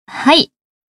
はい。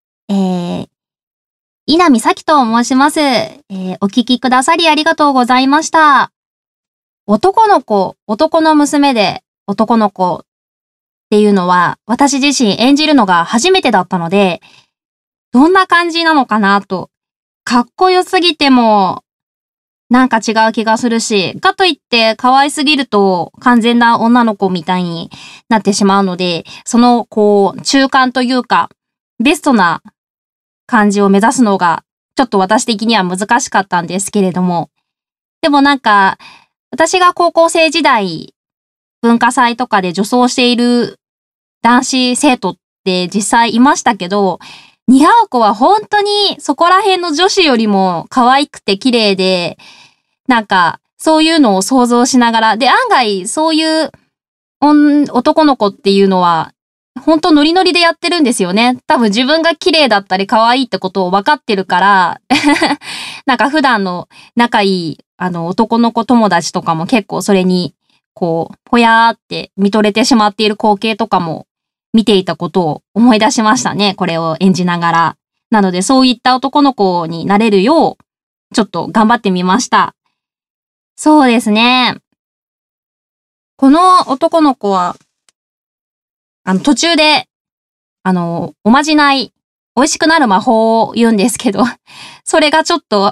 稲見咲と申します。お聞きくださりありがとうございました。男の子、男の娘で男の子っていうのは、私自身演じるのが初めてだったので、どんな感じなのかなと。かっこよすぎても、なんか違う気がするし、かといって可愛すぎると完全な女の子みたいになってしまうので、その、中間というか、ベストな感じを目指すのが、ちょっと私的には難しかったんですけれども。でもなんか、私が高校生時代、文化祭とかで女装している男子生徒って実際いましたけど、似合う子は本当にそこら辺の女子よりも可愛くて綺麗で、なんか、そういうのを想像しながら、で、案外そういう男の子っていうのは、本当ノリノリでやってるんですよね。多分自分が綺麗だったり可愛いってことを分かってるから、なんか普段の仲いい、男の子友達とかも結構それに、ぽやーって見とれてしまっている光景とかも見ていたことを思い出しましたね。これを演じながら。なのでそういった男の子になれるよう、ちょっと頑張ってみました。そうですね。この男の子は、途中で、おまじない、美味しくなる魔法を言うんですけど、それがちょっと、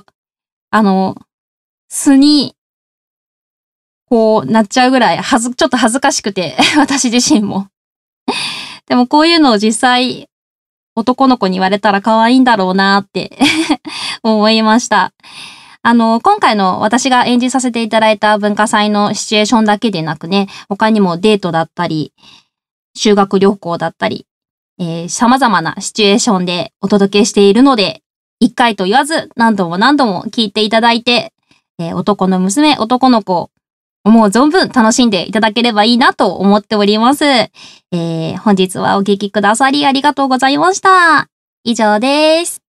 素に、なっちゃうぐらい、ちょっと恥ずかしくて、私自身も。でもこういうのを実際、男の子に言われたら可愛いんだろうなって思いました。今回の私が演じさせていただいた文化祭のシチュエーションだけでなくね、他にもデートだったり、修学旅行だったり、様々なシチュエーションでお届けしているので、一回と言わず何度も何度も聞いていただいて、男の娘、男の子、思う存分楽しんでいただければいいなと思っております。本日はお聞きくださりありがとうございました。以上です。